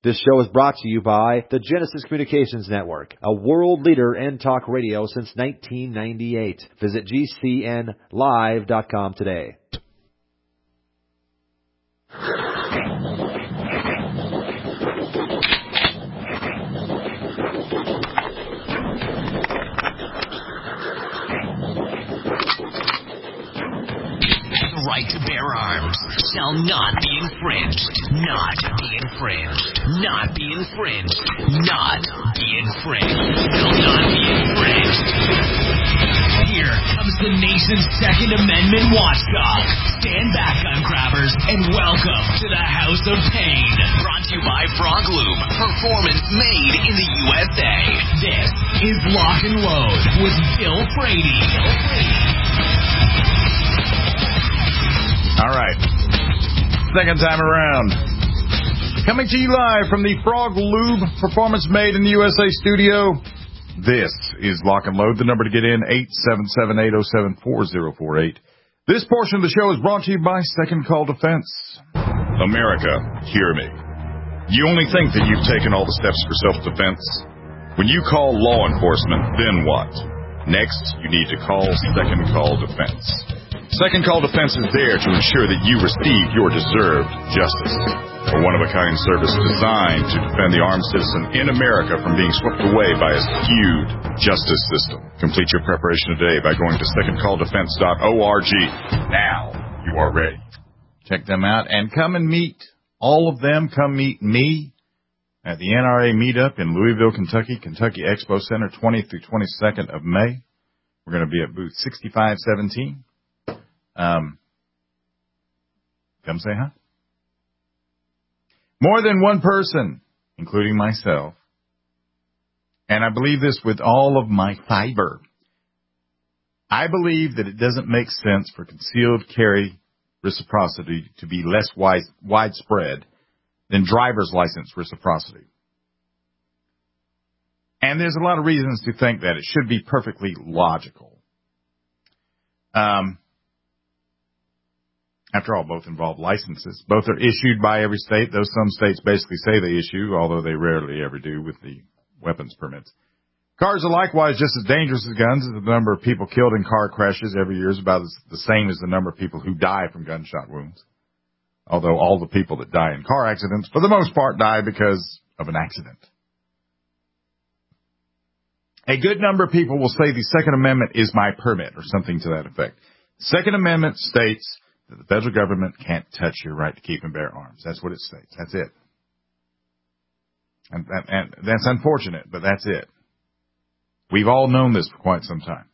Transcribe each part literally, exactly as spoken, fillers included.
This show is brought to you by the Genesis Communications Network, a world leader in talk radio since nineteen ninety-eight. Visit G C N live dot com today. Right to bear arms shall not be infringed, not be infringed, not be infringed, not be infringed, shall not be infringed. Here comes the nation's Second Amendment watchdog. Stand back, gun grabbers, and welcome to the House of Pain. Brought to you by Frog Lube, performance made in the U S A. This is Lock and Load with Bill Frady. Bill Frady. All right. Second time around. Coming to you live from the Frog Lube Performance Made in the U S A studio. This is Lock and Load. The number to get in, eight seven seven, eight oh seven, four oh four eight. This portion of the show is brought to you by Second Call Defense. America, hear me. You only think that you've taken all the steps for self-defense? When you call law enforcement, then what? Next, you need to call Second Call Defense. Second Call Defense is there to ensure that you receive your deserved justice. A one-of-a-kind service designed to defend the armed citizen in America from being swept away by a skewed justice system. Complete your preparation today by going to second call defense dot org. Now you are ready. Check them out and come and meet all of them. Come meet me at the N R A meetup in Louisville, Kentucky, Kentucky Expo Center, twentieth through twenty-second of May. We're going to be at booth sixty-five seventeen. Um, come say hi. More than one person, including myself, and I believe this with all of my fiber, I believe that it doesn't make sense for concealed carry reciprocity to be less wide, widespread than driver's license reciprocity. And there's a lot of reasons to think that. It should be perfectly logical. Um... After all, both involve licenses. Both are issued by every state, though some states basically say they issue, although they rarely ever do with the weapons permits. Cars are likewise just as dangerous as guns, as the number of people killed in car crashes every year is about the same as the number of people who die from gunshot wounds. Although all the people that die in car accidents, for the most part, die because of an accident. A good number of people will say the Second Amendment is my permit, or something to that effect. Second Amendment states that the federal government can't touch your right to keep and bear arms. That's what it states. That's it. And, and, and that's unfortunate, but that's it. We've all known this for quite some time.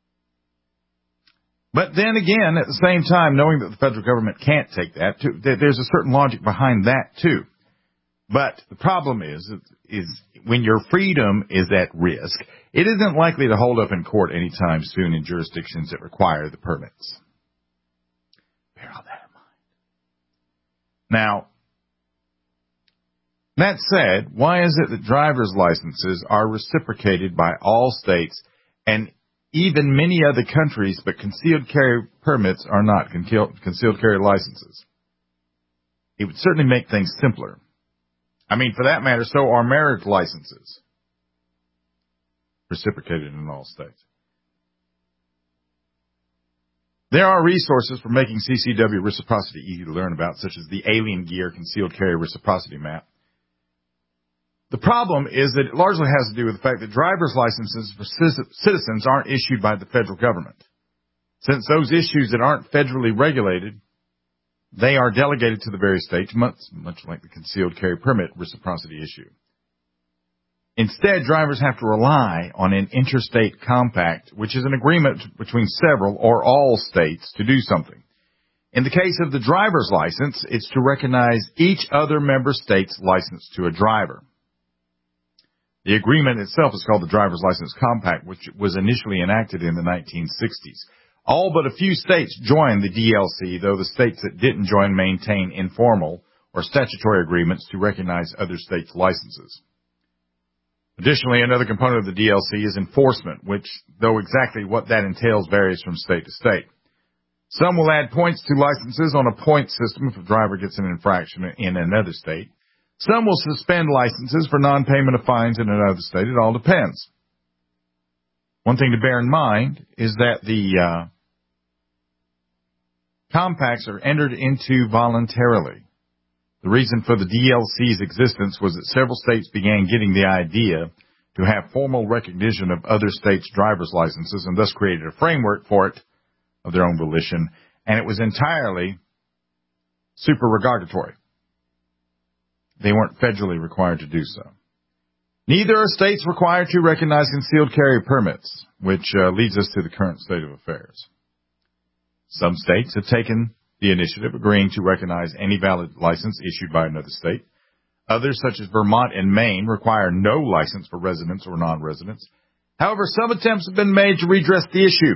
But then again, at the same time, knowing that the federal government can't take that, too, there's a certain logic behind that, too. But the problem is, is when your freedom is at risk, it isn't likely to hold up in court anytime soon in jurisdictions that require the permits. Bear all that in mind. Now, that said, why is it that driver's licenses are reciprocated by all states and even many other countries, but concealed carry permits are not concealed carry licenses? It would certainly make things simpler. I mean, for that matter, so are marriage licenses reciprocated in all states. There are resources for making C C W reciprocity easy to learn about, such as the Alien Gear Concealed Carry Reciprocity Map. The problem is that it largely has to do with the fact that driver's licenses for citizens aren't issued by the federal government. Since those issues that aren't federally regulated, they are delegated to the various states, much, much like the concealed carry permit reciprocity issue. Instead, drivers have to rely on an interstate compact, which is an agreement between several or all states to do something. In the case of the driver's license, it's to recognize each other member state's license to a driver. The agreement itself is called the Driver's License Compact, which was initially enacted in the nineteen sixties. All but a few states joined the D L C, though the states that didn't join maintain informal or statutory agreements to recognize other states' licenses. Additionally, another component of the D L C is enforcement, which, though exactly what that entails, varies from state to state. Some will add points to licenses on a point system if a driver gets an infraction in another state. Some will suspend licenses for non-payment of fines in another state. It all depends. One thing to bear in mind is that the uh, compacts are entered into voluntarily. The reason for the D L C's existence was that several states began getting the idea to have formal recognition of other states' driver's licenses and thus created a framework for it of their own volition, and it was entirely supererogatory. They weren't federally required to do so. Neither are states required to recognize concealed carry permits, which uh, leads us to the current state of affairs. Some states have taken the initiative, agreeing to recognize any valid license issued by another state. Others, such as Vermont and Maine, require no license for residents or non-residents. However, some attempts have been made to redress the issue.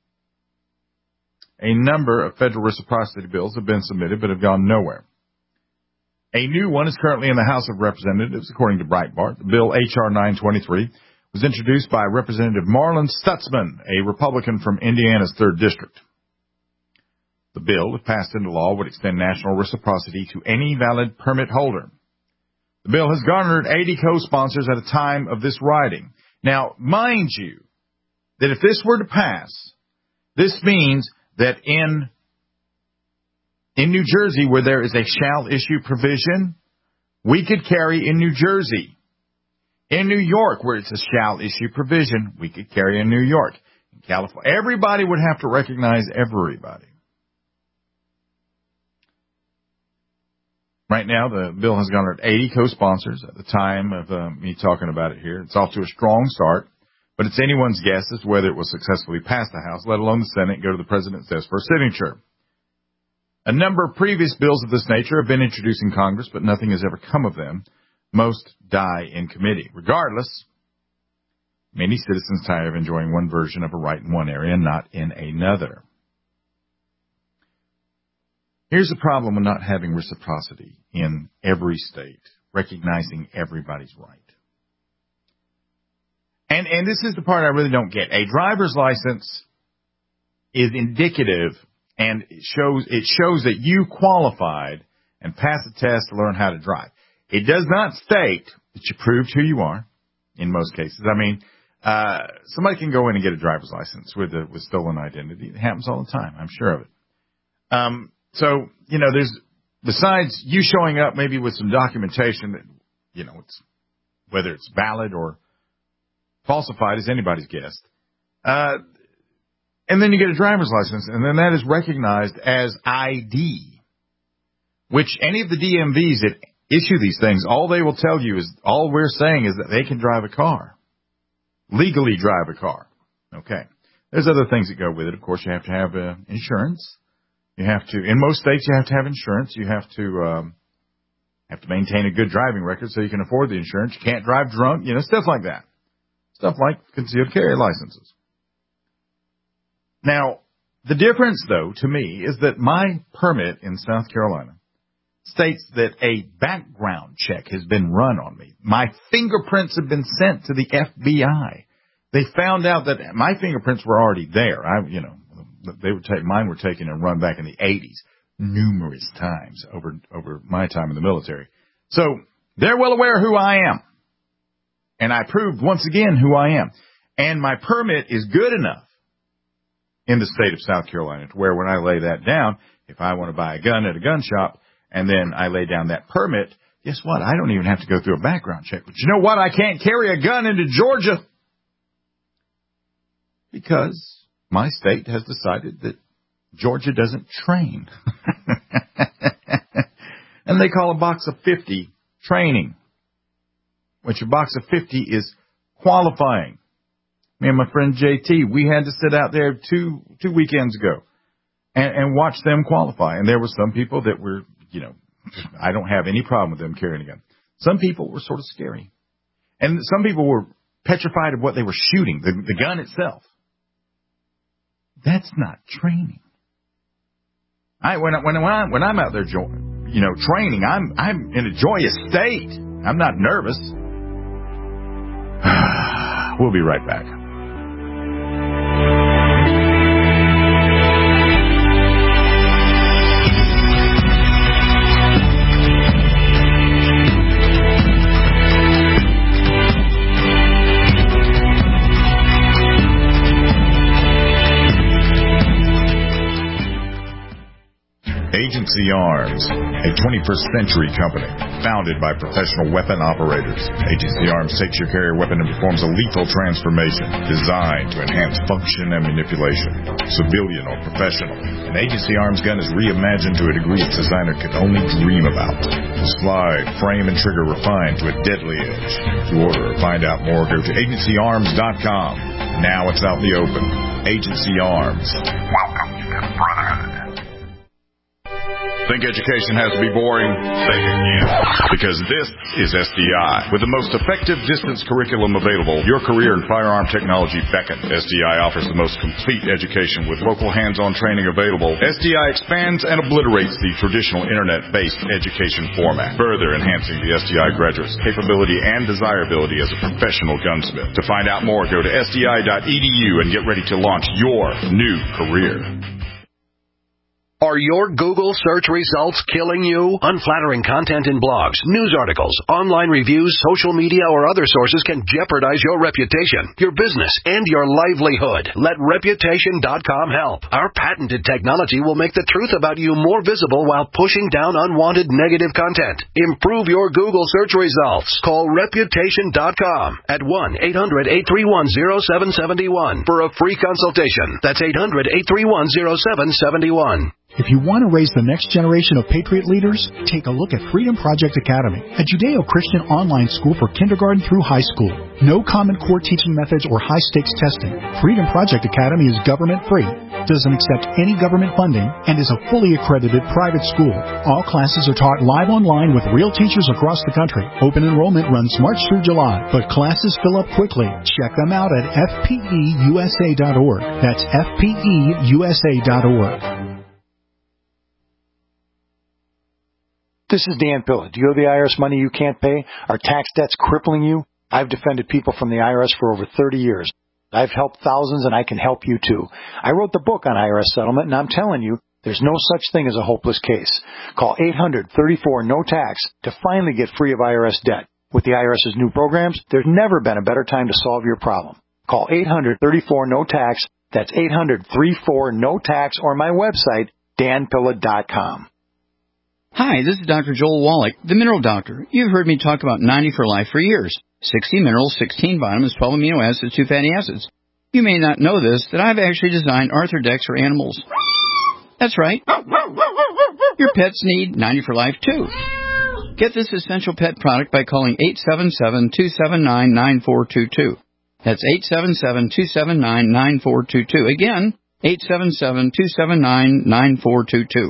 A number of federal reciprocity bills have been submitted but have gone nowhere. A new one is currently in the House of Representatives, according to Breitbart. The bill H R nine twenty-three was introduced by Representative Marlon Stutzman, a Republican from Indiana's third District. The bill, if passed into law, would extend national reciprocity to any valid permit holder. The bill has garnered eighty co-sponsors at the time of this writing. Now, mind you, that if this were to pass, this means that in in New Jersey, where there is a shall issue provision, we could carry in New Jersey. In New York, where it's a shall issue provision, we could carry in New York. In California, everybody would have to recognize everybody. Right now, the bill has garnered eighty co-sponsors at the time of uh, me talking about it here. It's off to a strong start, but it's anyone's guess as to whether it will successfully pass the House, let alone the Senate, and go to the President's desk for a signature. A number of previous bills of this nature have been introduced in Congress, but nothing has ever come of them. Most die in committee. Regardless, many citizens tire of enjoying one version of a right in one area and not in another. Here's the problem with not having reciprocity in every state, recognizing everybody's right. And and this is the part I really don't get. A driver's license is indicative and it shows it shows that you qualified and passed the test to learn how to drive. It does not state that you proved who you are in most cases. I mean, uh, somebody can go in and get a driver's license with a with stolen identity. It happens all the time. I'm sure of it. Um, so, you know, there's, besides you showing up maybe with some documentation that, you know, it's, whether it's valid or falsified is anybody's guess. Uh, and then you get a driver's license, and then that is recognized as I D, which any of the D M Vs that issue these things, all they will tell you is, all we're saying is that they can drive a car, legally drive a car. Okay. There's other things that go with it. Of course, you have to have uh, insurance. You have to, in most states, you have to have insurance. You have to, um, have to maintain a good driving record so you can afford the insurance. You can't drive drunk, you know, stuff like that. Stuff like concealed carry licenses. Now, the difference, though, to me, is that my permit in South Carolina states that a background check has been run on me. My fingerprints have been sent to the F B I. They found out that my fingerprints were already there. I, you know, they were take, mine were taken and run back in the eighties numerous times over over my time in the military. So they're well aware who I am. And I proved once again who I am. And my permit is good enough in the state of South Carolina to where when I lay that down, if I want to buy a gun at a gun shop and then I lay down that permit, guess what? I don't even have to go through a background check. But you know what? I can't carry a gun into Georgia because my state has decided that Georgia doesn't train. And they call a box of fifty training, which a box of fifty is qualifying. Me and my friend J T, we had to sit out there two two weekends ago and, and watch them qualify. And there were some people that were, you know, I don't have any problem with them carrying a gun. Some people were sort of scary. And some people were petrified of what they were shooting, the, the gun itself. That's not training. I when I, when I, when I'm out there, you know, training, I'm I'm in a joyous state. I'm not nervous. We'll be right back. Agency Arms, a twenty-first century company founded by professional weapon operators. Agency Arms takes your carrier weapon and performs a lethal transformation designed to enhance function and manipulation. Civilian or professional, an Agency Arms gun is reimagined to a degree its designer could only dream about. The slide, frame, and trigger refined to a deadly edge. To order or find out more, go to agency arms dot com. Now it's out in the open. Agency Arms. Welcome to the Brotherhood. Think education has to be boring? Say it again. Because this is S D I. With the most effective distance curriculum available, your career in firearm technology beckons. S D I offers the most complete education with local hands-on training available. S D I expands and obliterates the traditional internet-based education format, further enhancing the S D I graduate's capability and desirability as a professional gunsmith. To find out more, go to S D I dot E D U and get ready to launch your new career. Are your Google search results killing you? Unflattering content in blogs, news articles, online reviews, social media, or other sources can jeopardize your reputation, your business, and your livelihood. Let Reputation dot com help. Our patented technology will make the truth about you more visible while pushing down unwanted negative content. Improve your Google search results. Call Reputation dot com at one eight hundred eight three one oh seven seven one for a free consultation. That's eight hundred eight three one oh seven seven one. If you want to raise the next generation of Patriot leaders, take a look at Freedom Project Academy, a Judeo-Christian online school for kindergarten through high school. No Common Core teaching methods or high-stakes testing. Freedom Project Academy is government-free, doesn't accept any government funding, and is a fully accredited private school. All classes are taught live online with real teachers across the country. Open enrollment runs March through July, but classes fill up quickly. Check them out at F P E U S A dot org. That's F P E U S A dot org. This is Dan Pilla. Do you owe the I R S money you can't pay? Are tax debts crippling you? I've defended people from the I R S for over thirty years. I've helped thousands, and I can help you too. I wrote the book on I R S settlement, and I'm telling you, there's no such thing as a hopeless case. Call eight hundred thirty-four no tax to finally get free of I R S debt. With the IRS's new programs, there's never been a better time to solve your problem. Call eight hundred thirty-four no tax. That's eight hundred thirty-four no tax, or my website, dan pilla dot com. Hi, this is Doctor Joel Wallach, the Mineral Doctor. You've heard me talk about ninety for Life for years. sixty minerals, sixteen vitamins, twelve amino acids, two fatty acids. You may not know this, that I've actually designed Arthrodex for animals. That's right. Your pets need ninety for Life, too. Get this essential pet product by calling eight seven seven, two seven nine, nine four two two. That's eight seven seven, two seven nine, nine four two two. Again, eight seven seven, two seven nine, nine four two two.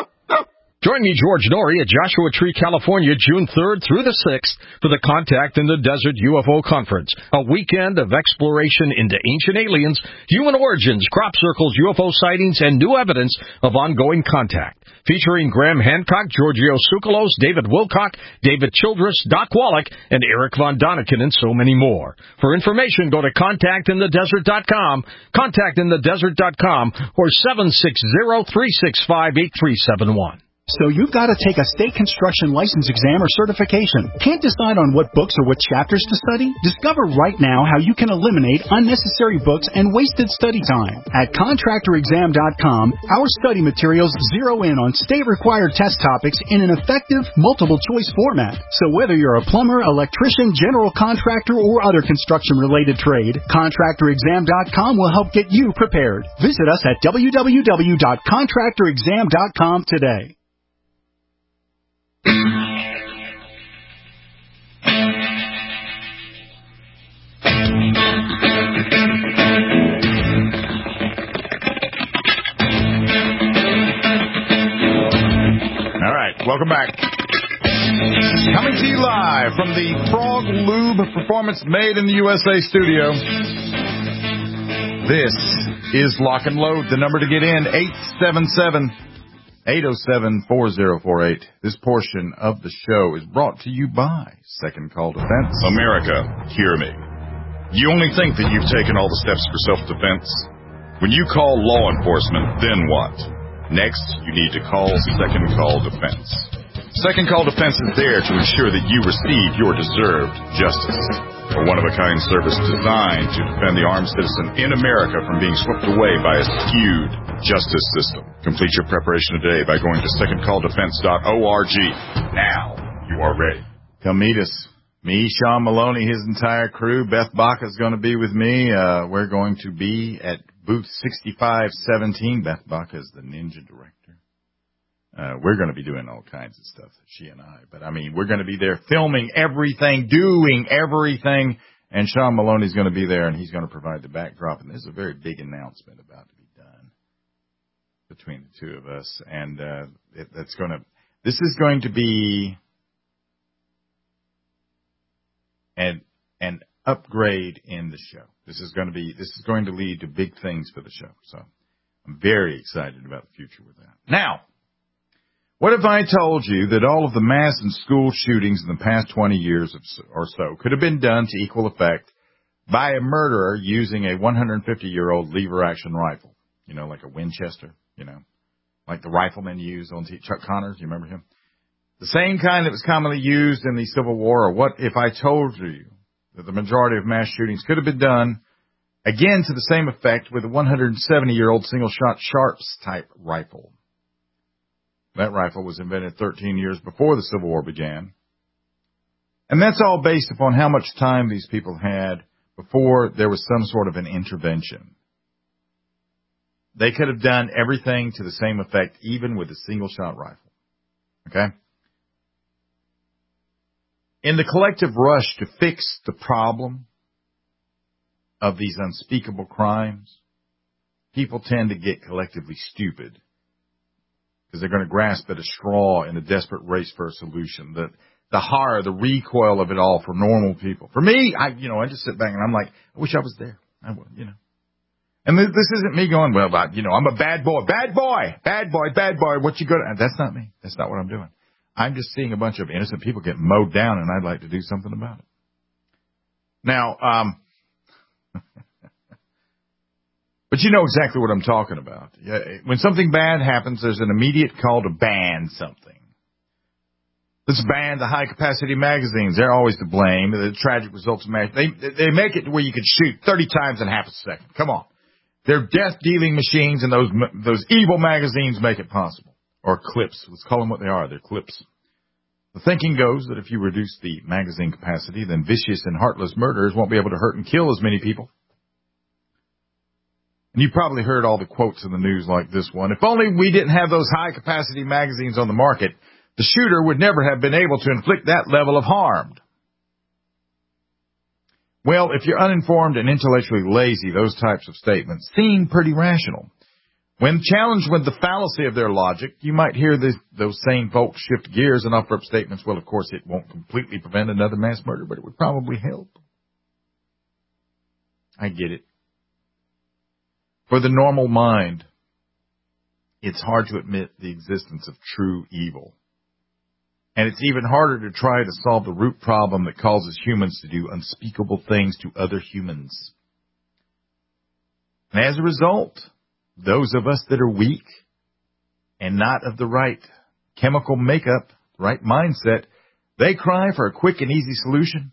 Join me, George Norrie, at Joshua Tree, California, June third through the sixth for the Contact in the Desert U F O Conference, a weekend of exploration into ancient aliens, human origins, crop circles, U F O sightings, and new evidence of ongoing contact. Featuring Graham Hancock, Giorgio Tsoukalos, David Wilcock, David Childress, Doc Wallach, and Eric Von Daniken, and so many more. For information, go to contact in the desert dot com, contact in the desert dot com, or seven six zero, three six five, eight three seven one. So you've got to take a state construction license exam or certification. Can't decide on what books or what chapters to study? Discover right now how you can eliminate unnecessary books and wasted study time. At contractor exam dot com, our study materials zero in on state-required test topics in an effective, multiple-choice format. So whether you're a plumber, electrician, general contractor, or other construction-related trade, contractor exam dot com will help get you prepared. Visit us at w w w dot contractor exam dot com today. Welcome back. Coming to you live from the Frog Lube Performance Made in the U S A studio. This is Lock and Load. The number to get in, eight seven seven, eight oh seven, four oh four eight. This portion of the show is brought to you by Second Call Defense. America, hear me. You only think that you've taken all the steps for self-defense. When you call law enforcement, then what? Next, you need to call Second Call Defense. Second Call Defense is there to ensure that you receive your deserved justice. A one-of-a-kind service designed to defend the armed citizen in America from being swept away by a skewed justice system. Complete your preparation today by going to second call defense dot org. Now you are ready. Come meet us. Me, Sean Maloney, his entire crew. Beth Baca is going to be with me. Uh, we're going to be at booth sixty-five seventeen. Beth Baca is the ninja director. Uh, we're going to be doing all kinds of stuff, she and I. But, I mean, we're going to be there filming everything, doing everything. And Sean Maloney's going to be there, and he's going to provide the backdrop. And there's a very big announcement about to be done between the two of us. And uh, it, that's going to – this is going to be an, an upgrade in the show. This is going to be – this is going to lead to big things for the show. So I'm very excited about the future with that. Now – what if I told you that all of the mass and school shootings in the past twenty years or so could have been done to equal effect by a murderer using a one hundred fifty-year-old lever-action rifle? You know, like a Winchester, you know, like the riflemen used on T- Chuck Connors. You remember him? The same kind that was commonly used in the Civil War. Or what if I told you that the majority of mass shootings could have been done, again, to the same effect with a one hundred seventy-year-old single-shot Sharps-type rifle? That rifle was invented thirteen years before the Civil War began. And that's all based upon how much time these people had before there was some sort of an intervention. They could have done everything to the same effect, even with a single-shot rifle. Okay? In the collective rush to fix the problem of these unspeakable crimes, people tend to get collectively stupid, because they're going to grasp at a straw in a desperate race for a solution. The, the horror, the recoil of it all for normal people. For me, I, you know, I just sit back and I'm like, I wish I was there. I would, you know. And this, this isn't me going, well, I, you know, I'm a bad boy, bad boy, bad boy, bad boy. What you gonna? That's not me. That's not what I'm doing. I'm just seeing a bunch of innocent people get mowed down, and I'd like to do something about it. Now, um, but you know exactly what I'm talking about. When something bad happens, there's an immediate call to ban something. Let's ban the high-capacity magazines. They're always to blame. The tragic results of magazines. They, they make it to where you can shoot thirty times in half a second. Come on. They're death-dealing machines, and those those evil magazines make it possible. Or clips. Let's call them what they are. They're clips. The thinking goes that if you reduce the magazine capacity, then vicious and heartless murderers won't be able to hurt and kill as many people. And you probably heard all the quotes in the news like this one. If only we didn't have those high-capacity magazines on the market, the shooter would never have been able to inflict that level of harm. Well, if you're uninformed and intellectually lazy, those types of statements seem pretty rational. When challenged with the fallacy of their logic, you might hear this, those same folks shift gears and offer up statements, well, of course, it won't completely prevent another mass murder, but it would probably help. I get it. For the normal mind, it's hard to admit the existence of true evil. And it's even harder to try to solve the root problem that causes humans to do unspeakable things to other humans. And as a result, those of us that are weak and not of the right chemical makeup, right mindset, they cry for a quick and easy solution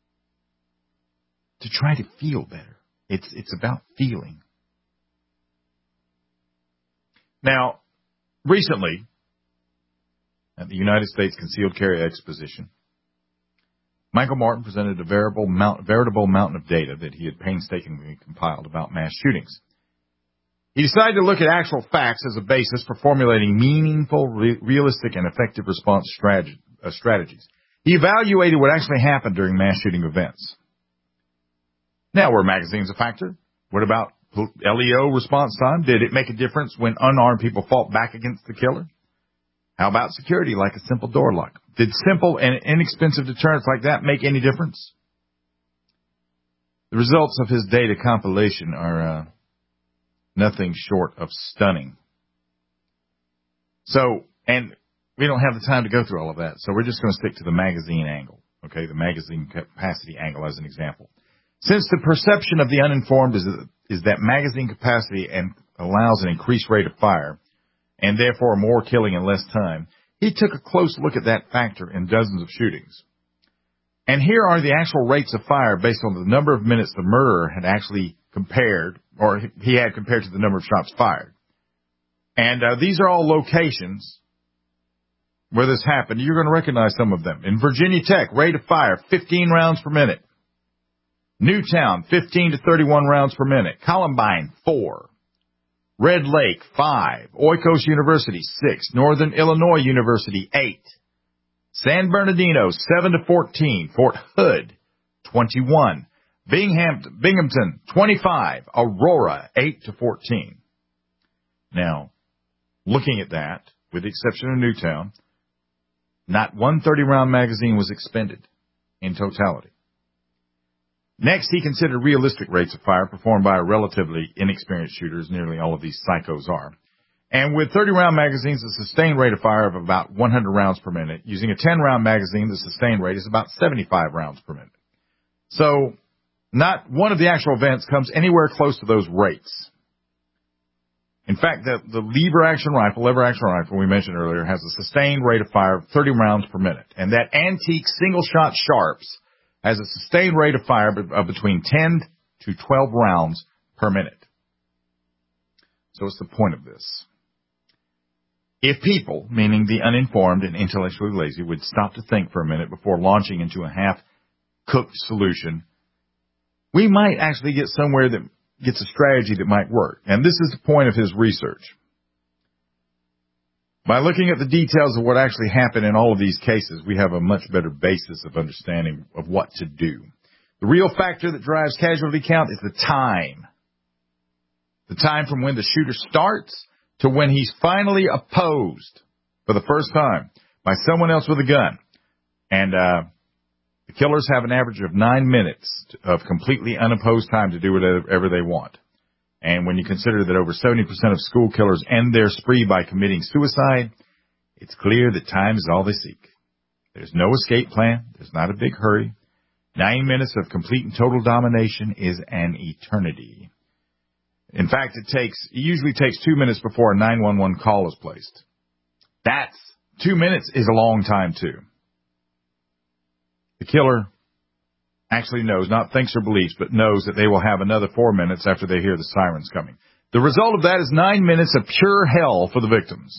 to try to feel better. It's, it's about feeling. Now, recently, at the United States Concealed Carry Exposition, Michael Martin presented a veritable, mount, veritable mountain of data that he had painstakingly compiled about mass shootings. He decided to look at actual facts as a basis for formulating meaningful, re- realistic, and effective response strateg- uh, strategies. He evaluated what actually happened during mass shooting events. Now, were magazines a factor? What about L E O response time? Did it make a difference when unarmed people fought back against the killer? How about security, like a simple door lock? Did simple and inexpensive deterrents like that make any difference? The results of his data compilation are uh, nothing short of stunning. So, and we don't have the time to go through all of that, so we're just going to stick to the magazine angle, okay, the magazine capacity angle as an example. Since the perception of the uninformed is, is that magazine capacity and allows an increased rate of fire, and therefore more killing in less time, he took a close look at that factor in dozens of shootings. And here are the actual rates of fire based on the number of minutes the murderer had actually compared, or he had compared to the number of shots fired. And uh, these are all locations where this happened. You're going to recognize some of them. In Virginia Tech, rate of fire, fifteen rounds per minute. Newtown, fifteen to thirty-one rounds per minute. Columbine, four. Red Lake, five. Oikos University, six. Northern Illinois University, eight. San Bernardino, seven to fourteen. Fort Hood, twenty-one. Binghamton, Binghamton, twenty-five. Aurora, eight to fourteen. Now, looking at that, with the exception of Newtown, not one thirty-round magazine was expended in totality. Next, he considered realistic rates of fire performed by a relatively inexperienced shooter, as nearly all of these psychos are. And with thirty-round magazines, the sustained rate of fire of about one hundred rounds per minute. Using a ten-round magazine, the sustained rate is about seventy-five rounds per minute. So, not one of the actual events comes anywhere close to those rates. In fact, the, the lever-action rifle, lever-action rifle we mentioned earlier, has a sustained rate of fire of thirty rounds per minute. And that antique single-shot Sharps has a sustained rate of fire of between ten to twelve rounds per minute. So what's the point of this? If people, meaning the uninformed and intellectually lazy, would stop to think for a minute before launching into a half-cooked solution, we might actually get somewhere that gets a strategy that might work. And this is the point of his research. By looking at the details of what actually happened in all of these cases, we have a much better basis of understanding of what to do. The real factor that drives casualty count is the time. The time from when the shooter starts to when he's finally opposed for the first time by someone else with a gun. And uh, the killers have an average of nine minutes of completely unopposed time to do whatever they want. And when you consider that over seventy percent of school killers end their spree by committing suicide, it's clear that time is all they seek. There's no escape plan. There's not a big hurry. Nine minutes of complete and total domination is an eternity. In fact, it takes, it usually takes two minutes before a nine one one call is placed. That's, two minutes is a long time too. The killer actually knows, not thinks or believes, but knows that they will have another four minutes after they hear the sirens coming. The result of that is nine minutes of pure hell for the victims.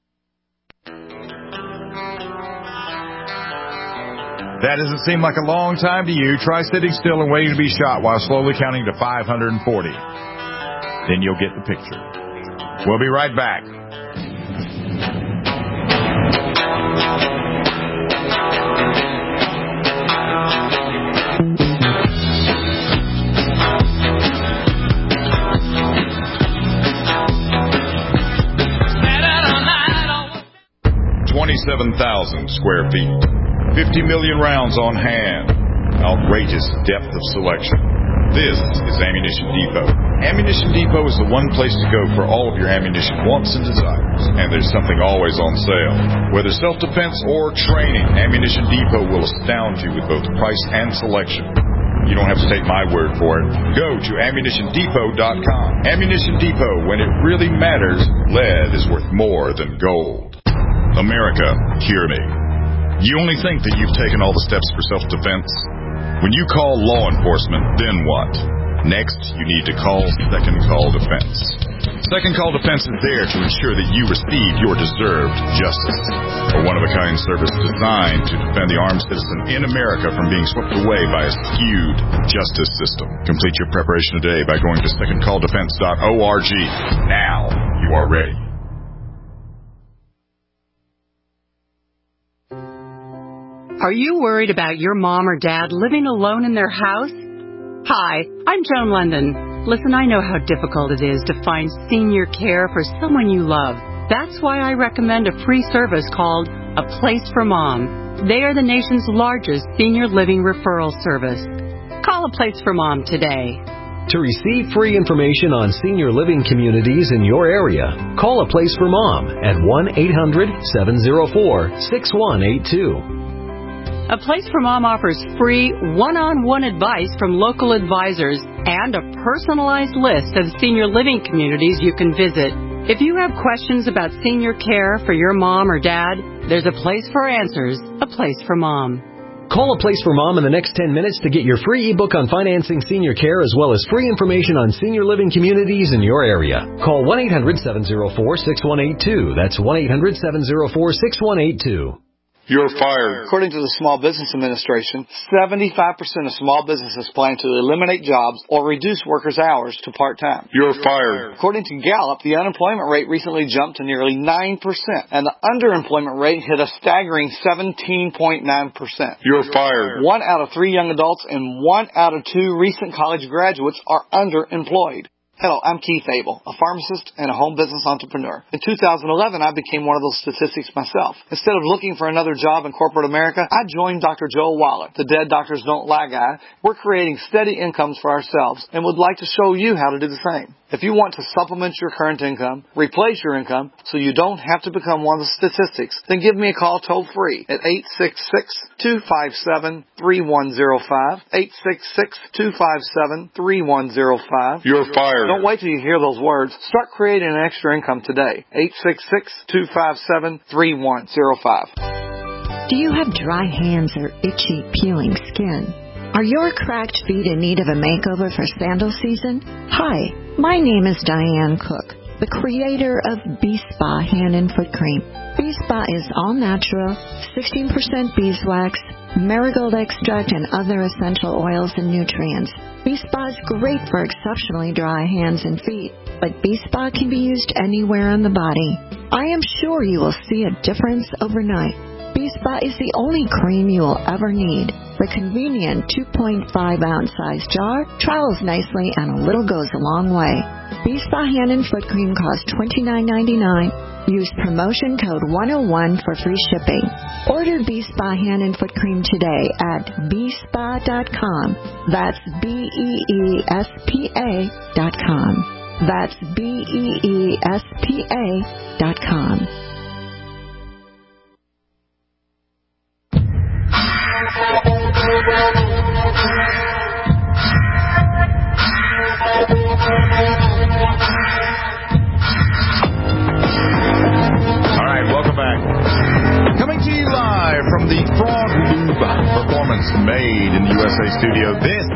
That doesn't seem like a long time to you. Try sitting still and waiting to be shot while slowly counting to five hundred forty. Then you'll get the picture. We'll be right back. twenty-seven thousand square feet. fifty million rounds on hand. Outrageous depth of selection. This is Ammunition Depot. Ammunition Depot is the one place to go for all of your ammunition wants and desires. And there's something always on sale. Whether self-defense or training, Ammunition Depot will astound you with both price and selection. You don't have to take my word for it. Go to ammunition depot dot com. Ammunition Depot, when it really matters, lead is worth more than gold. America, hear me. You only think that you've taken all the steps for self-defense? When you call law enforcement, then what? Next, you need to call Second Call Defense. Second Call Defense is there to ensure that you receive your deserved justice. A one-of-a-kind service designed to defend the armed citizen in America from being swept away by a skewed justice system. Complete your preparation today by going to second call defense dot org. Now you are ready. Are you worried about your mom or dad living alone in their house? Hi, I'm Joan London. Listen, I know how difficult it is to find senior care for someone you love. That's why I recommend a free service called A Place for Mom. They are the nation's largest senior living referral service. Call A Place for Mom today. To receive free information on senior living communities in your area, call A Place for Mom at one eight hundred seven oh four six one eight two. A Place for Mom offers free one-on-one advice from local advisors and a personalized list of senior living communities you can visit. If you have questions about senior care for your mom or dad, there's a place for answers, a place for mom. Call A Place for Mom in the next ten minutes to get your free ebook on financing senior care as well as free information on senior living communities in your area. Call one eight hundred seven oh four six one eight two. That's one eight hundred seven oh four six one eight two. You're fired. According to the Small Business Administration, seventy-five percent of small businesses plan to eliminate jobs or reduce workers' hours to part-time. You're fired. According to Gallup, the unemployment rate recently jumped to nearly nine percent, and the underemployment rate hit a staggering seventeen point nine percent. You're fired. One out of three young adults and one out of two recent college graduates are underemployed. Hello, I'm Keith Abel, a pharmacist and a home business entrepreneur. In two thousand eleven, I became one of those statistics myself. Instead of looking for another job in corporate America, I joined Doctor Joel Wallach, the Dead Doctors Don't Lie guy. We're creating steady incomes for ourselves and would like to show you how to do the same. If you want to supplement your current income, replace your income, so you don't have to become one of the statistics, then give me a call toll-free at eight six six, two five seven, three one zero five, eight six six, two five seven, three one zero five. You're fired. Don't wait till you hear those words. Start creating an extra income today. eight six six, two five seven, three one zero five. Do you have dry hands or itchy, peeling skin? Are your cracked feet in need of a makeover for sandal season? Hi, my name is Diane Cook, the creator of B-Spa Hand and Foot Cream. B-Spa is all natural, sixteen percent beeswax, marigold extract, and other essential oils and nutrients. B-Spa is great for exceptionally dry hands and feet, but B-Spa can be used anywhere on the body. I am sure you will see a difference overnight. B-Spa is the only cream you will ever need. The convenient two point five ounce size jar travels nicely and a little goes a long way. B-Spa Hand and Foot Cream costs twenty-nine ninety-nine. Use promotion code one oh one for free shipping. Order B-Spa Hand and Foot Cream today at b spa dot com. That's B E E S P A dot com. That's B E E S P A dot com. Coming to you live from the Frog Lube Performance Made in the U S A studio. This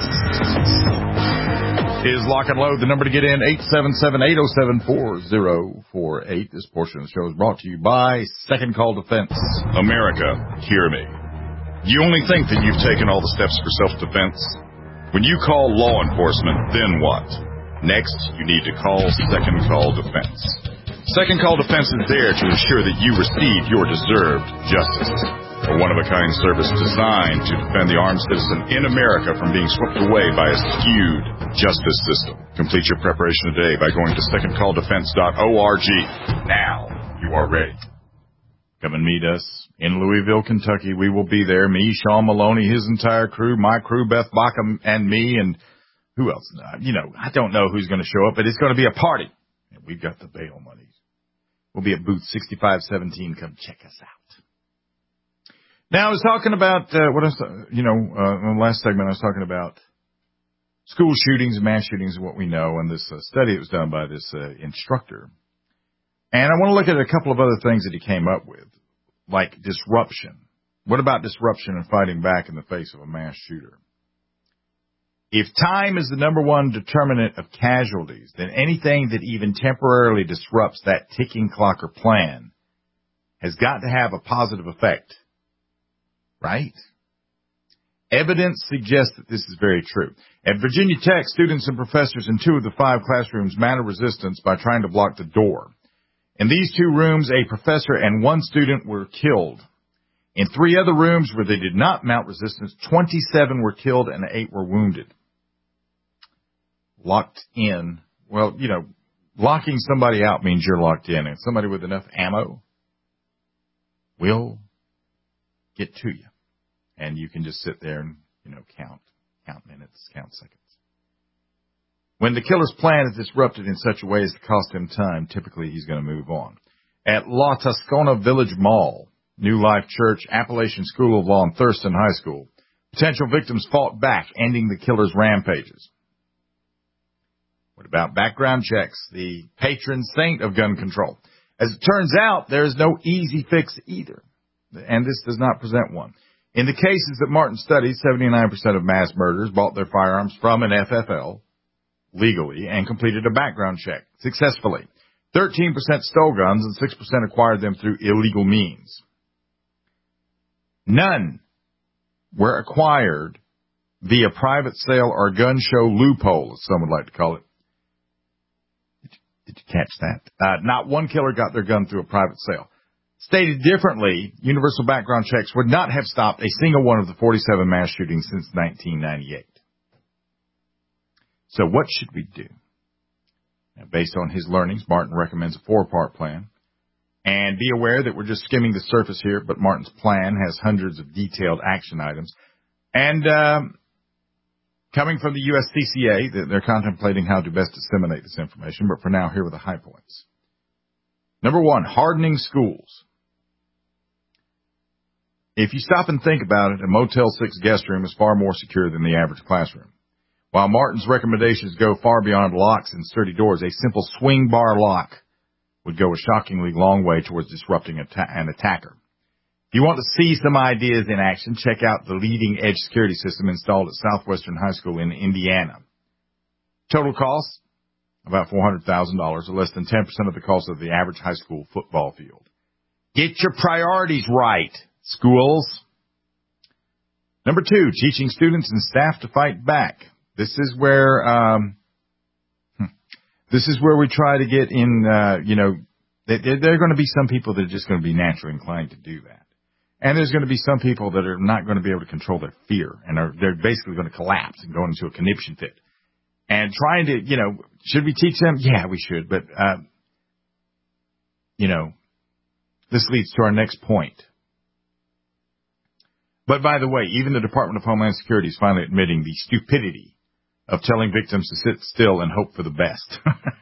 is Lock and Load. The number to get in, eight seven seven, eight oh seven, four oh four eight. This portion of the show is brought to you by Second Call Defense. America, hear me. You only think that you've taken all the steps for self-defense? When you call law enforcement, then what? Next, you need to call Second Call Defense. Second Call Defense is there to ensure that you receive your deserved justice. A one-of-a-kind service designed to defend the armed citizen in America from being swept away by a skewed justice system. Complete your preparation today by going to second call defense dot org. Now you are ready. Come and meet us in Louisville, Kentucky. We will be there. Me, Sean Maloney, his entire crew, my crew, Beth Bacham, and me, and who else? You know, I don't know who's going to show up, but it's going to be a party. And we've got the bail monies. We'll be at booth sixty-five seventeen. Come check us out. Now, I was talking about, uh, what I was, you know, uh, in the last segment, I was talking about school shootings and mass shootings and what we know, and this uh, study that was done by this uh, instructor. And I want to look at a couple of other things that he came up with, like disruption. What about disruption and fighting back in the face of a mass shooter? If time is the number one determinant of casualties, then anything that even temporarily disrupts that ticking clock or plan has got to have a positive effect, right? Evidence suggests that this is very true. At Virginia Tech, students and professors in two of the five classrooms mounted resistance by trying to block the door. In these two rooms, a professor and one student were killed. In three other rooms where they did not mount resistance, twenty-seven were killed and eight were wounded. Locked in. Well, you know, locking somebody out means you're locked in. And somebody with enough ammo will get to you. And you can just sit there and, you know, count, count minutes, count seconds. When the killer's plan is disrupted in such a way as to cost him time, typically he's going to move on. At La Toscana Village Mall, New Life Church, Appalachian School of Law, and Thurston High School, potential victims fought back, ending the killer's rampages. What about background checks, the patron saint of gun control? As it turns out, there is no easy fix either, and this does not present one. In the cases that Martin studied, seventy-nine percent of mass murderers bought their firearms from an F F L legally and completed a background check successfully. thirteen percent stole guns and six percent acquired them through illegal means. None were acquired via private sale or gun show loophole, as some would like to call it. Did you, did you catch that? Uh, not one killer got their gun through a private sale. Stated differently, universal background checks would not have stopped a single one of the forty-seven mass shootings since nineteen ninety-eight. So what should we do? Now, based on his learnings, Martin recommends a four-part plan. And be aware that we're just skimming the surface here, but Martin's plan has hundreds of detailed action items. And um, coming from the U S C C A, they're contemplating how to best disseminate this information. But for now, here are the high points. Number one, hardening schools. If you stop and think about it, a Motel six guest room is far more secure than the average classroom. While Martin's recommendations go far beyond locks and sturdy doors, a simple swing bar lock would go a shockingly long way towards disrupting an attacker. If you want to see some ideas in action, check out the leading edge security system installed at Southwestern High School in Indiana. Total cost, about four hundred thousand dollars, or less than ten percent of the cost of the average high school football field. Get your priorities right, schools. Number two, teaching students and staff to fight back. This is where, um, this is where we try to get in, uh, you know, there, there are going to be some people that are just going to be naturally inclined to do that. And there's going to be some people that are not going to be able to control their fear and are, they're basically going to collapse and go into a conniption fit. And trying to, you know, should we teach them? Yeah, we should. But, uh, you know, this leads to our next point. But by the way, even the Department of Homeland Security is finally admitting the stupidity of telling victims to sit still and hope for the best.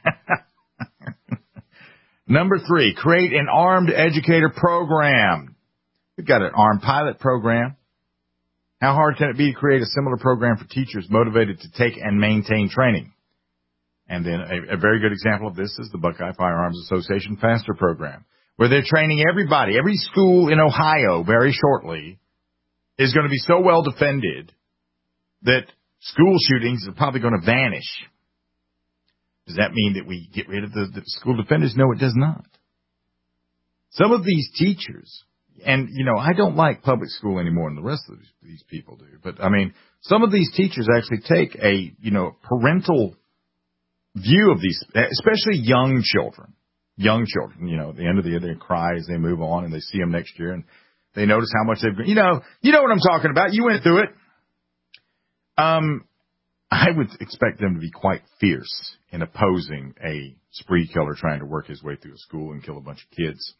Number three, create an armed educator program. We've got an armed pilot program. How hard can it be to create a similar program for teachers motivated to take and maintain training? And then a, a very good example of this is the Buckeye Firearms Association FASTER program, where they're training everybody. Every school in Ohio very shortly is going to be so well defended that school shootings are probably going to vanish. Does that mean that we get rid of the, the school defenders? No, it does not. Some of these teachers, and, you know, I don't like public school any more than the rest of these, these people do, but, I mean, some of these teachers actually take a, you know, parental view of these, especially young children. Young children, you know, at the end of the year, they cry as they move on, and they see them next year, and they notice how much they've, you know, you know what I'm talking about. You went through it. Um, I would expect them to be quite fierce in opposing a spree killer trying to work his way through a school and kill a bunch of kids.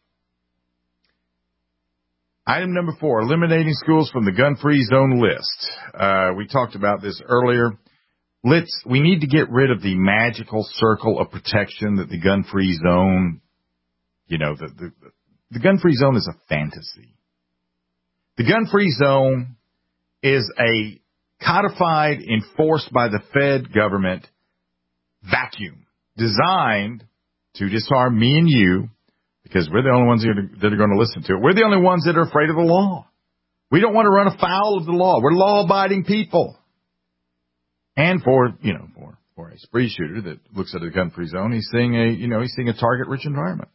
Item number four, eliminating schools from the gun-free zone list. Uh, we talked about this earlier. Let's, we need to get rid of the magical circle of protection that the gun-free zone, you know, the, the, the gun-free zone is a fantasy. The gun-free zone is a codified, enforced by the Fed government vacuum designed to disarm me and you, because we're the only ones that are, that are going to listen to it. We're the only ones that are afraid of the law. We don't want to run afoul of the law. We're law-abiding people. And for, you know, for, for a spree shooter that looks at a gun-free zone, he's seeing a, you know, he's seeing a target-rich environment.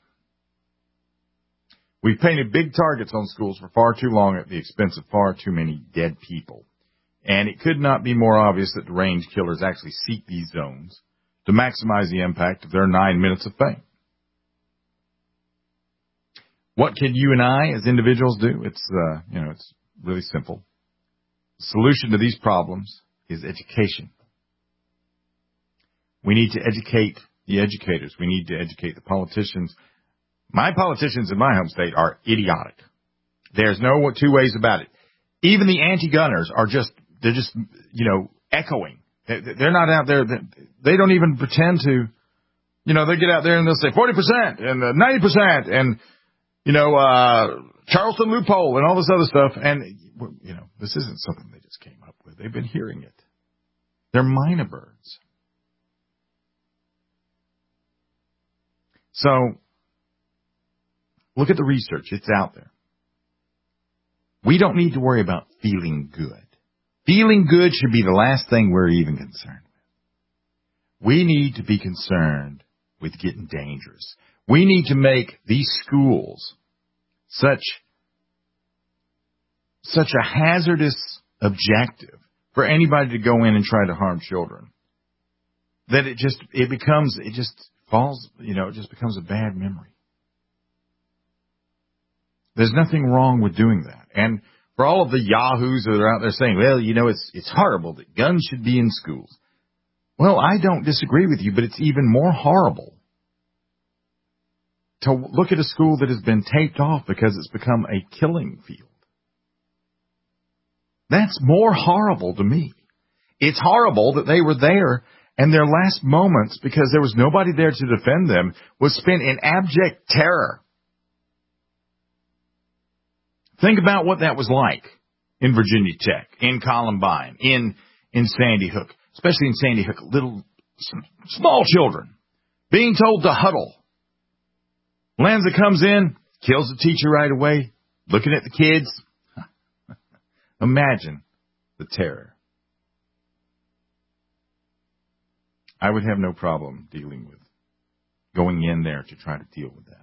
We've painted big targets on schools for far too long at the expense of far too many dead people. And it could not be more obvious that deranged killers actually seek these zones to maximize the impact of their nine minutes of fame. What can you and I as individuals do? It's, uh, you know, it's really simple. The solution to these problems is education. We need to educate the educators. We need to educate the politicians. My politicians in my home state are idiotic. There's no two ways about it. Even the anti-gunners are just, they're just, you know, echoing. They're not out there. They don't even pretend to, you know, they get out there and they'll say forty percent and ninety percent and, you know, uh, Charleston loophole and all this other stuff. And, you know, this isn't something they just came up with. They've been hearing it. They're minor birds. So, look at the research. It's out there. We don't need to worry about feeling good. Feeling good should be the last thing we're even concerned with. We need to be concerned with getting dangerous. We need to make these schools such, such a hazardous objective for anybody to go in and try to harm children that it just, it becomes, it just falls, you know, it just becomes a bad memory. There's nothing wrong with doing that. And for all of the yahoos that are out there saying, well, you know, it's it's horrible that guns should be in schools. Well, I don't disagree with you, but it's even more horrible to look at a school that has been taped off because it's become a killing field. That's more horrible to me. It's horrible that they were there and their last moments, because there was nobody there to defend them, was spent in abject terror. Think about what that was like in Virginia Tech, in Columbine, in in Sandy Hook, especially in Sandy Hook, little small children being told to huddle. Lanza comes in, kills the teacher right away, looking at the kids. Imagine the terror. I would have no problem dealing with going in there to try to deal with that.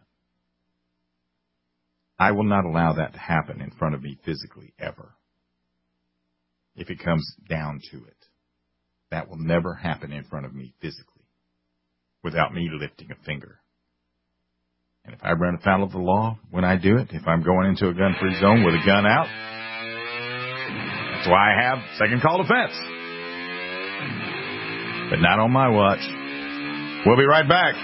I will not allow that to happen in front of me physically, ever. If it comes down to it. That will never happen in front of me physically without me lifting a finger. And if I run afoul of the law when I do it, if I'm going into a gun-free zone with a gun out, that's why I have second call defense. But not on my watch. We'll be right back.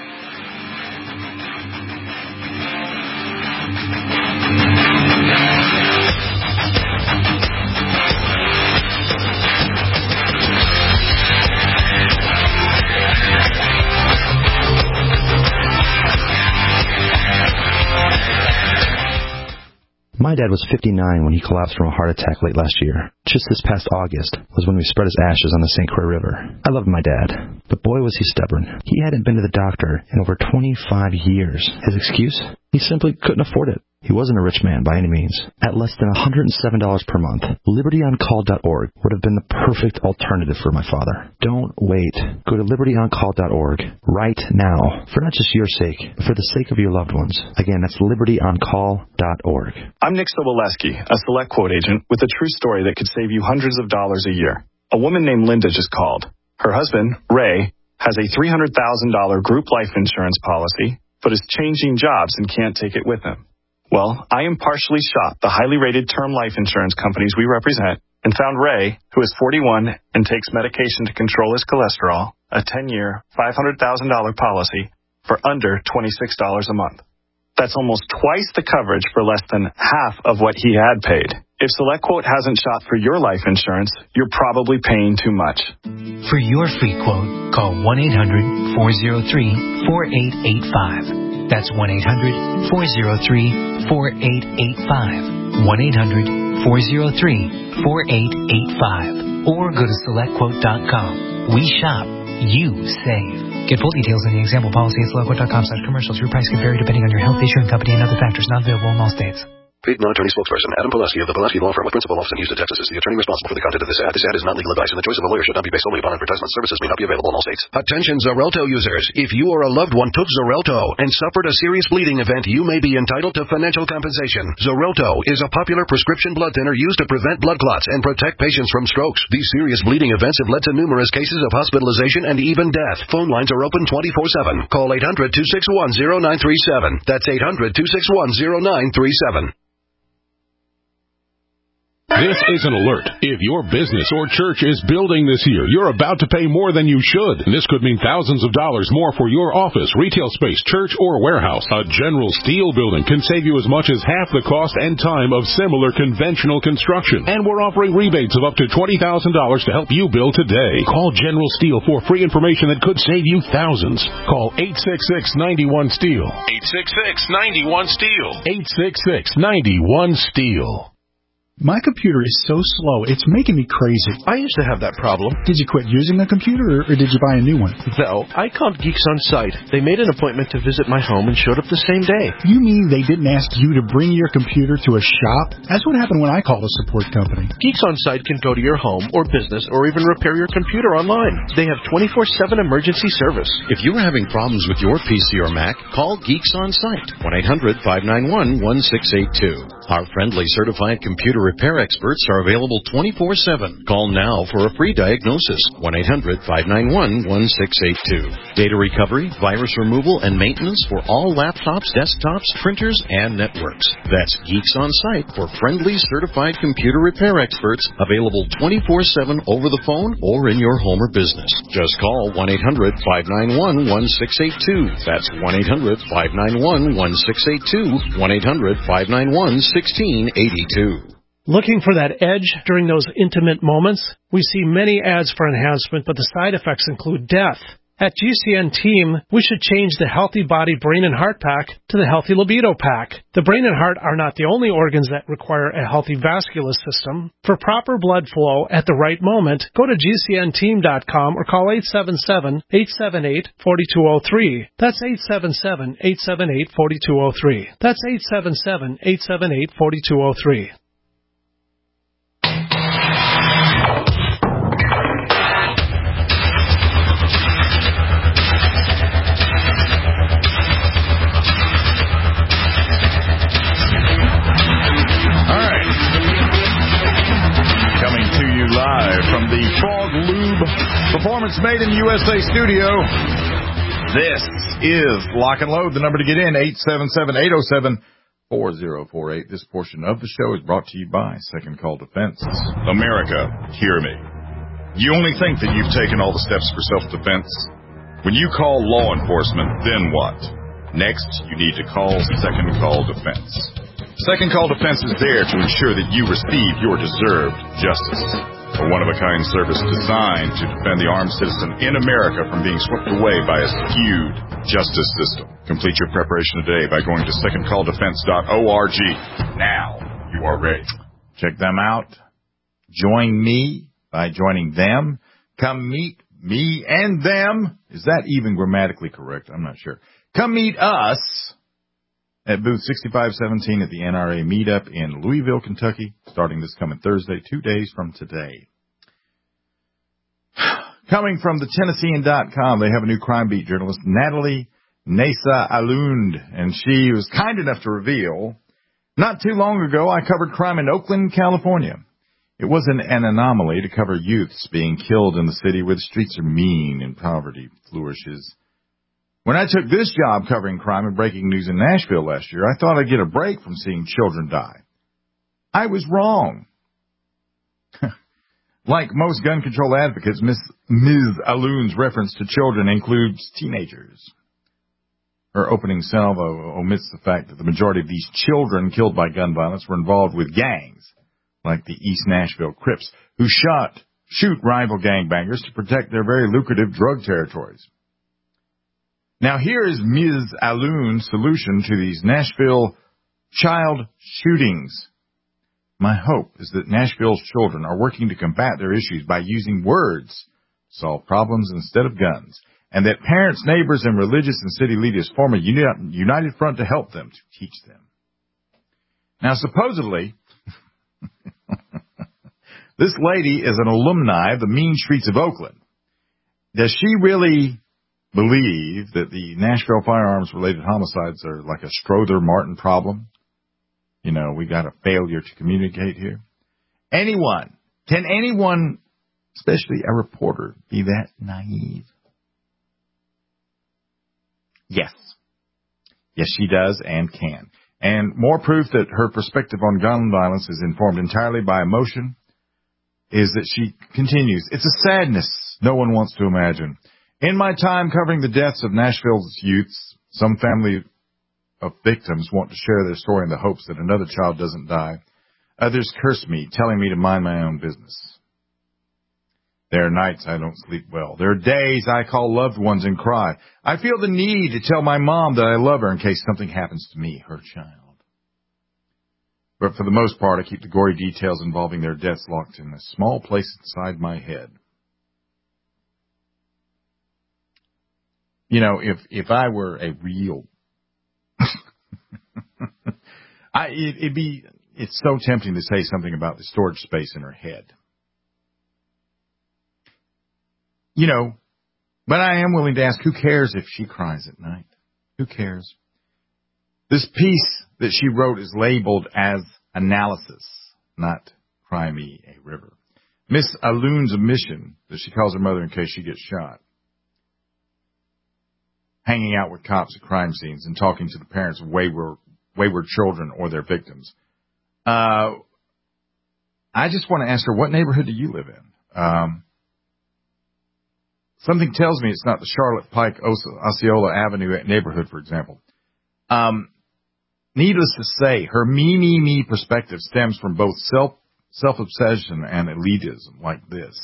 My dad was fifty-nine when he collapsed from a heart attack late last year. Just this past August was when we spread his ashes on the Saint Croix River. I loved my dad, but boy was he stubborn. He hadn't been to the doctor in over twenty-five years. His excuse? He simply couldn't afford it. He wasn't a rich man by any means. At less than one hundred seven dollars per month, liberty on call dot org would have been the perfect alternative for my father. Don't wait. Go to liberty on call dot org right now, for not just your sake, but for the sake of your loved ones. Again, that's liberty on call dot org. I'm Nick Soboleski, a Select Quote agent with a true story that could save you hundreds of dollars a year. A woman named Linda just called. Her husband, Ray, has a three hundred thousand dollars group life insurance policy, but is changing jobs and can't take it with him. Well, I impartially shopped the highly rated term life insurance companies we represent and found Ray, who is forty-one and takes medication to control his cholesterol, a ten-year, five hundred thousand dollars policy for under twenty-six dollars a month. That's almost twice the coverage for less than half of what he had paid. If SelectQuote hasn't shopped for your life insurance, you're probably paying too much. For your free quote, call one eight hundred, four oh three, four eight eight five. That's one eight hundred, four oh three, four eight eight five. one eight hundred, four oh three, four eight eight five. Or go to select quote dot com. We shop. You save. Get full details in the example policy at select quote dot com slash commercials. Your price can vary depending on your health, issuing company, and other factors not available in all states. Paid non-attorney spokesperson Adam Pulaski of the Pulaski Law Firm with principal office in Houston, Texas is the attorney responsible for the content of this ad. This ad is not legal advice, and the choice of a lawyer should not be based solely upon advertisement. Services may not be available in all states. Attention Xarelto users. If you or a loved one took Xarelto and suffered a serious bleeding event, you may be entitled to financial compensation. Xarelto is a popular prescription blood thinner used to prevent blood clots and protect patients from strokes. These serious bleeding events have led to numerous cases of hospitalization and even death. Phone lines are open twenty-four seven. Call eight hundred, two six one, oh nine three seven. That's eight hundred, two six one, oh nine three seven. This is an alert. If your business or church is building this year, you're about to pay more than you should. This could mean thousands of dollars more for your office, retail space, church, or warehouse. A General Steel building can save you as much as half the cost and time of similar conventional construction. And we're offering rebates of up to twenty thousand dollars to help you build today. Call General Steel for free information that could save you thousands. Call eight six six, nine one, STEEL. eight six six, nine one, STEEL. eight six six, nine one, STEEL. My computer is so slow, it's making me crazy. I used to have that problem. Did you quit using a computer, or, or did you buy a new one? No, I called Geeks On Site. They made an appointment to visit my home and showed up the same day. You mean they didn't ask you to bring your computer to a shop? That's what happened when I called a support company. Geeks On Site can go to your home or business or even repair your computer online. They have twenty-four seven emergency service. If you're having problems with your P C or Mac, call Geeks On Site, one eight hundred, five nine one, one six eight two. Our friendly certified computer repair experts are available twenty-four seven. Call now for a free diagnosis, one eight hundred, five nine one, one six eight two. Data recovery, virus removal, and maintenance for all laptops, desktops, printers, and networks. That's Geeks On Site for friendly certified computer repair experts, available twenty-four seven over the phone or in your home or business. Just call one eight hundred, five nine one, one six eight two. That's one eight hundred, five nine one, one six eight two, one eight hundred, five nine one, one six eight two. Looking for that edge during those intimate moments? We see many ads for enhancement, but the side effects include death. At G C N Team, we should change the Healthy Body Brain and Heart Pack to the Healthy Libido Pack. The brain and heart are not the only organs that require a healthy vascular system. For proper blood flow at the right moment, go to G C N team dot com or call eight seven seven, eight seven eight, four two zero three. That's eight seven seven, eight seven eight, four two zero three. That's eight seven seven, eight seven eight, four two zero three. Live from the Frog Lube Performance Made in the U S A studio, this is Lock and Load. The number to get in, eight seven seven, eight oh seven, four oh four eight. This portion of the show is brought to you by Second Call Defense. America, hear me. You only think that you've taken all the steps for self-defense. When you call law enforcement, then what? Next, you need to call Second Call Defense. Second Call Defense is there to ensure that you receive your deserved justice. A one-of-a-kind service designed to defend the armed citizen in America from being swept away by a skewed justice system. Complete your preparation today by going to second call defense dot org. Now you are ready. Check them out. Join me by joining them. Come meet me and them. Is that even grammatically correct? I'm not sure. Come meet us at booth sixty-five seventeen at the N R A meetup in Louisville, Kentucky, starting this coming Thursday, two days from today. Coming from the Tennessean dot com, they have a new crime beat journalist, Natalie Nasa Alund, and she was kind enough to reveal, not too long ago, I covered crime in Oakland, California. It wasn't an anomaly to cover youths being killed in the city where the streets are mean and poverty flourishes. When I took this job covering crime and breaking news in Nashville last year, I thought I'd get a break from seeing children die. I was wrong. Like most gun control advocates, Miss Miz Alund's reference to children includes teenagers. Her opening salvo omits the fact that the majority of these children killed by gun violence were involved with gangs, like the East Nashville Crips, who shot, shoot rival gangbangers to protect their very lucrative drug territories. Now, here is Miz Alund's solution to these Nashville child shootings. My hope is that Nashville's children are working to combat their issues by using words to solve problems instead of guns, and that parents, neighbors, and religious and city leaders form a united front to help them, to teach them. Now, supposedly, this lady is an alumni of the mean streets of Oakland. Does she really believe that the Nashville firearms-related homicides are like a Strother-Martin problem? You know, we got a failure to communicate here. Anyone, can anyone, especially a reporter, be that naive? Yes. Yes, she does and can. And more proof that her perspective on gun violence is informed entirely by emotion is that she continues, it's a sadness no one wants to imagine. In my time covering the deaths of Nashville's youths, some family of victims want to share their story in the hopes that another child doesn't die. Others curse me, telling me to mind my own business. There are nights I don't sleep well. There are days I call loved ones and cry. I feel the need to tell my mom that I love her in case something happens to me, her child. But for the most part, I keep the gory details involving their deaths locked in a small place inside my head. You know, if, if I were a real, I, it, it'd be, it's so tempting to say something about the storage space in her head. You know, but I am willing to ask, who cares if she cries at night? Who cares? This piece that she wrote is labeled as analysis, not Cry Me a River. Miss Aloon's admission that she calls her mother in case she gets shot. Hanging out with cops at crime scenes and talking to the parents of wayward, wayward children or their victims. Uh, I just want to ask her, what neighborhood do you live in? Um, something tells me it's not the Charlotte Pike Osceola Avenue neighborhood, for example. Um, needless to say, her me, me, me perspective stems from both self, self-obsession and elitism like this.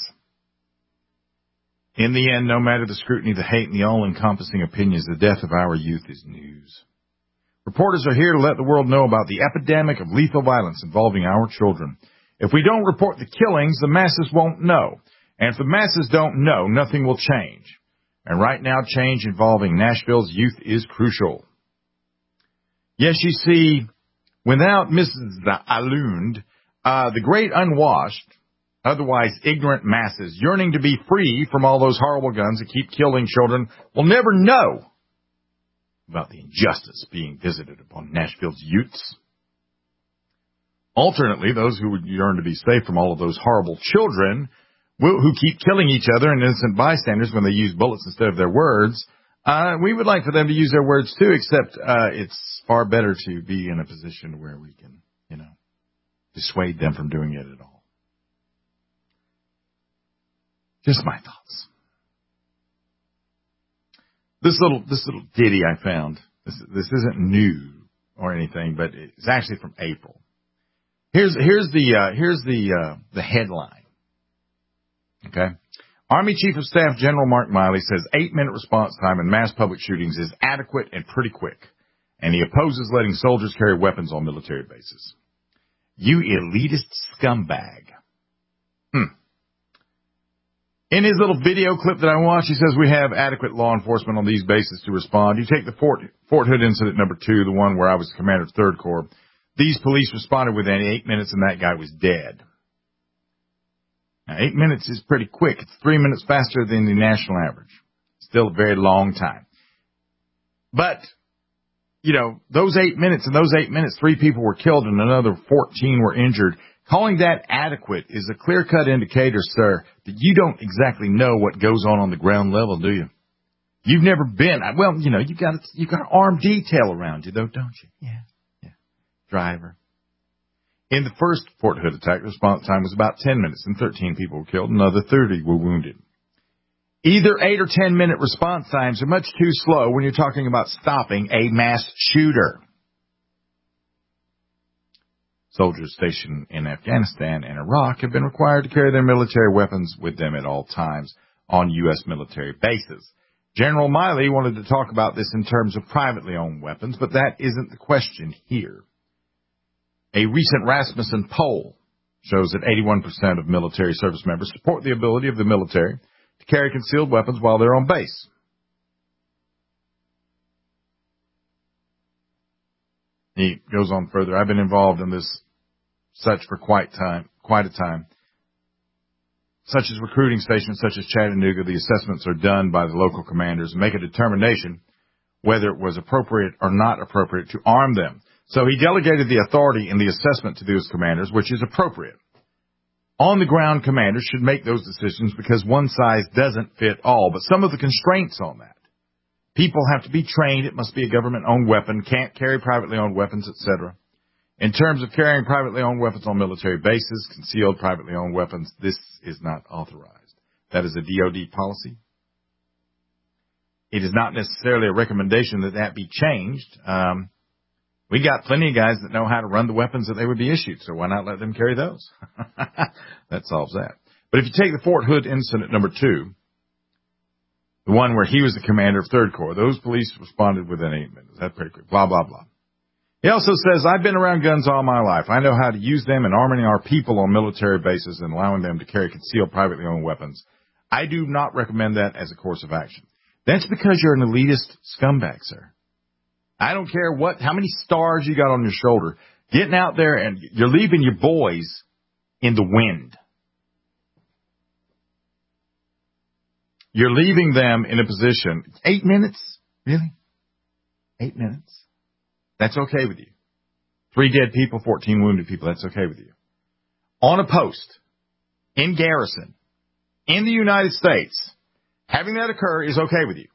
In the end, no matter the scrutiny, the hate, and the all-encompassing opinions, the death of our youth is news. Reporters are here to let the world know about the epidemic of lethal violence involving our children. If we don't report the killings, the masses won't know. And if the masses don't know, nothing will change. And right now, change involving Nashville's youth is crucial. Yes, you see, without Missus Aloon, uh, the great unwashed, otherwise ignorant masses yearning to be free from all those horrible guns that keep killing children will never know about the injustice being visited upon Nashville's youths. Alternately, those who would yearn to be safe from all of those horrible children will, who keep killing each other and innocent bystanders when they use bullets instead of their words, uh, we would like for them to use their words too, except uh, it's far better to be in a position where we can, you know, dissuade them from doing it at all. Just my thoughts. This little this little ditty I found, this, this isn't new or anything, but it's actually from April. Here's here's the uh, here's the uh, the headline. Okay, Army Chief of Staff General Mark Miley says eight minute response time in mass public shootings is adequate and pretty quick, and he opposes letting soldiers carry weapons on military bases. You elitist scumbag. Hmm. In his little video clip that I watched, he says we have adequate law enforcement on these bases to respond. You take the Fort, Fort Hood incident number two, the one where I was the commander of third Corps. These police responded within eight minutes and that guy was dead. Now, eight minutes is pretty quick. It's three minutes faster than the national average. Still a very long time. But, you know, those eight minutes, in those eight minutes, three people were killed and another fourteen were injured. Calling that adequate is a clear-cut indicator, sir, that you don't exactly know what goes on on the ground level, do you? You've never been. Well, you know, you've got you've got armed detail around you, though, don't you? Yeah, yeah. Driver. In the first Fort Hood attack, the response time was about ten minutes, and thirteen people were killed, and another thirty were wounded. Either eight or ten minute response times are much too slow when you're talking about stopping a mass shooter. Soldiers stationed in Afghanistan and Iraq have been required to carry their military weapons with them at all times on U S military bases. General Miley wanted to talk about this in terms of privately owned weapons, but that isn't the question here. A recent Rasmussen poll shows that eighty-one percent of military service members support the ability of the military to carry concealed weapons while they're on base. He goes on further. I've been involved in this such for quite time, quite a time. Such as recruiting stations such as Chattanooga, the assessments are done by the local commanders and make a determination whether it was appropriate or not appropriate to arm them. So he delegated the authority in the assessment to those commanders, which is appropriate. On-the-ground commanders should make those decisions because one size doesn't fit all, but some of the constraints on that. People have to be trained. It must be a government-owned weapon, can't carry privately owned weapons, et cetera. In terms of carrying privately owned weapons on military bases, concealed privately owned weapons, this is not authorized. That is a D O D policy. It is not necessarily a recommendation that that be changed. Um, we got plenty of guys that know how to run the weapons that they would be issued, so why not let them carry those? That solves that. But if you take the Fort Hood incident number two, the one where he was the commander of third Corps, those police responded within eight minutes. That's pretty quick. Blah, blah, blah. He also says, I've been around guns all my life. I know how to use them in arming our people on military bases and allowing them to carry concealed privately owned weapons. I do not recommend that as a course of action. That's because you're an elitist scumbag, sir. I don't care what, how many stars you got on your shoulder. Getting out there and you're leaving your boys in the wind. You're leaving them in a position. Eight minutes? Really? Eight minutes? That's okay with you. Three dead people, fourteen wounded people. That's okay with you. On a post, in garrison, in the United States, having that occur is okay with you.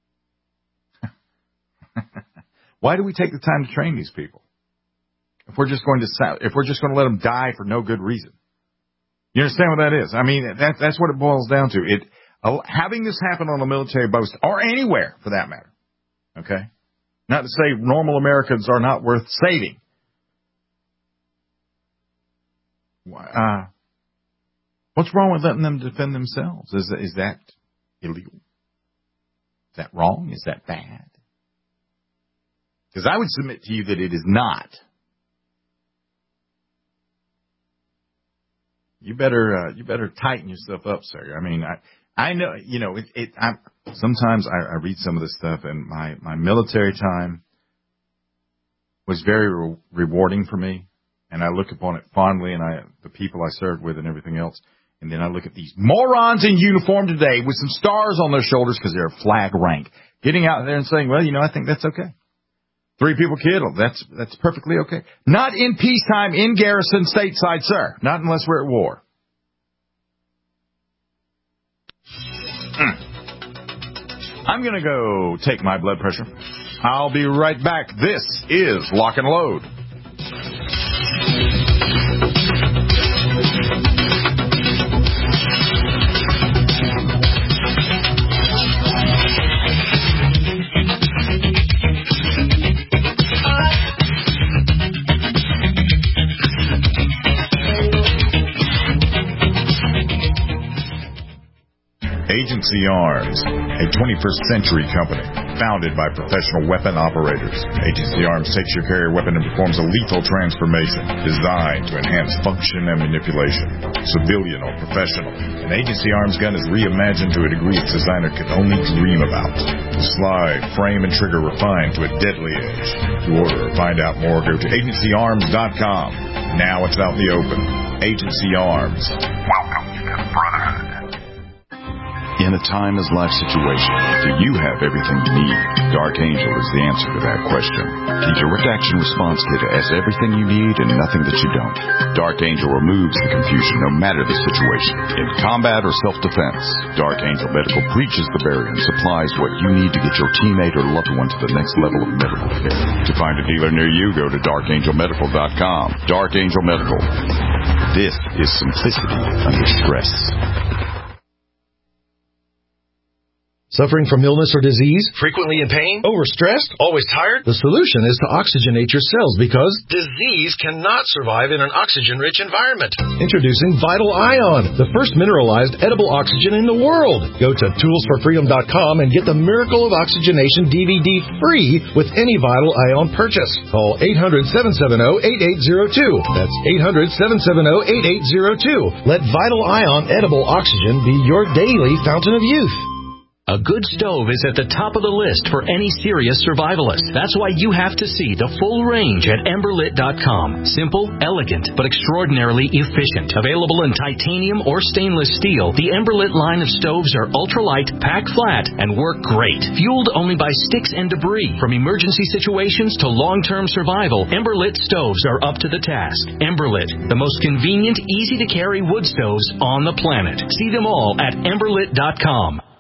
Why do we take the time to train these people? If we're just going to, if we're just going to let them die for no good reason. You understand what that is? I mean, that, that's what it boils down to. It, uh, having this happen on a military post, or anywhere for that matter. Okay? Not to say normal Americans are not worth saving. Uh, what's wrong with letting them defend themselves? Is, is that illegal? Is that wrong? Is that bad? Because I would submit to you that it is not. You better, uh, you better tighten yourself up, sir. I mean, I, I know, you know, it, it, I, sometimes I, I read some of this stuff, and my, my military time was very re- rewarding for me. And I look upon it fondly, and I, the people I served with and everything else. And then I look at these morons in uniform today with some stars on their shoulders because they're a flag rank, getting out there and saying, well, you know, I think that's okay. Three people killed. That's, that's perfectly okay. Not in peacetime, in garrison, stateside, sir. Not unless we're at war. Mm. I'm going to go take my blood pressure. I'll be right back. This is Lock and Load. Agency Arms, a twenty-first century company founded by professional weapon operators. Agency Arms takes your carrier weapon and performs a lethal transformation designed to enhance function and manipulation. Civilian or professional, an Agency Arms gun is reimagined to a degree its designer could only dream about. The slide, frame, and trigger refined to a deadly edge. To order or find out more, go to agency arms dot com. Now it's out in the open. Agency Arms. Welcome to the Brotherhood. In a timeless life situation, do you have everything you need? Dark Angel is the answer to that question. The direct action response kit has everything you need and nothing that you don't. Dark Angel removes the confusion no matter the situation. In combat or self-defense, Dark Angel Medical breaches the barrier and supplies what you need to get your teammate or loved one to the next level of medical care. To find a dealer near you, go to dark angel medical dot com. Dark Angel Medical. This is simplicity under stress. Suffering from illness or disease? Frequently in pain? Overstressed? Always tired? The solution is to oxygenate your cells because disease cannot survive in an oxygen-rich environment. Introducing Vital Ion, the first mineralized edible oxygen in the world. Go to tools for freedom dot com and get the Miracle of Oxygenation D V D free with any Vital Ion purchase. Call eight hundred, seven seven zero, eight eight zero two. That's eight hundred, seven seven zero, eight eight zero two. Let Vital Ion edible oxygen be your daily fountain of youth. A good stove is at the top of the list for any serious survivalist. That's why you have to see the full range at ember lit dot com. Simple, elegant, but extraordinarily efficient. Available in titanium or stainless steel, the Emberlit line of stoves are ultralight, pack flat, and work great. Fueled only by sticks and debris. From emergency situations to long-term survival, Emberlit stoves are up to the task. Emberlit, the most convenient, easy-to-carry wood stoves on the planet. See them all at ember lit dot com.